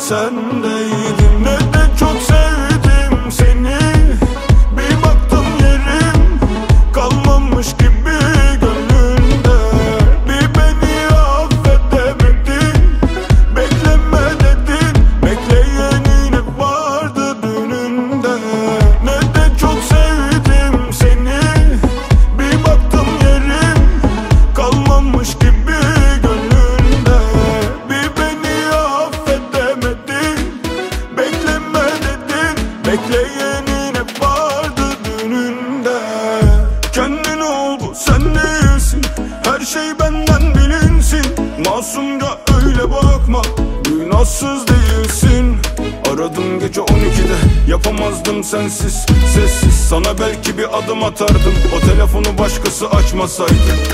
sendeydin. Ne de çok sevdim seni, bir baktım yerim kalmamış gibi gönlünde. Bir beni affedemedin, bekleme dedin, bekleyenin hep vardı düğününde. Ne de çok sevdim seni, bir baktım yerim kalmamış gibi gönlünde. Bir beni affedemedin, bekleme dedin, bekleyenin hep vardı düğününde. Kendin ol, bu sen değilsin, her şey benden bilinsin. Masumca öyle bakma, günahsız değilsin. Aradım gece 12'de, yapamazdım sensiz, sessiz. Sana belki bir adım atardım, o telefonu başkası açmasaydı.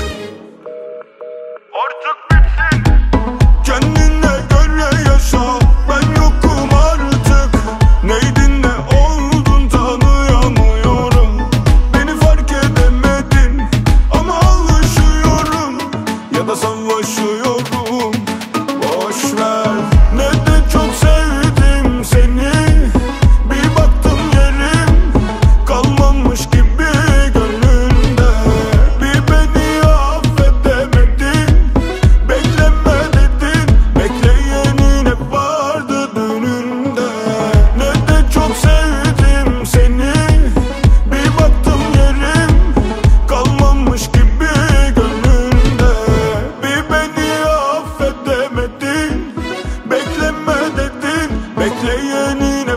Artık bitsin, kendine göre yaşa, ben yokum artık. Neydin ne oldun tanıyamıyorum. Beni fark edemedin ama alışıyorum ya da savaşıyorum. Boşver. Ne de çok sevdim seni, bir baktım yerim kalmamış gibi gönlünde. Bir beni affedemedin, bekleme dedin, bekleyenin hep vardı düğününde. Ne de çok sevdim seni, bir baktım yerim kalmamış gibi gönlünde. Bir beni affedemedin, bekleme dedin, bekleyenin hep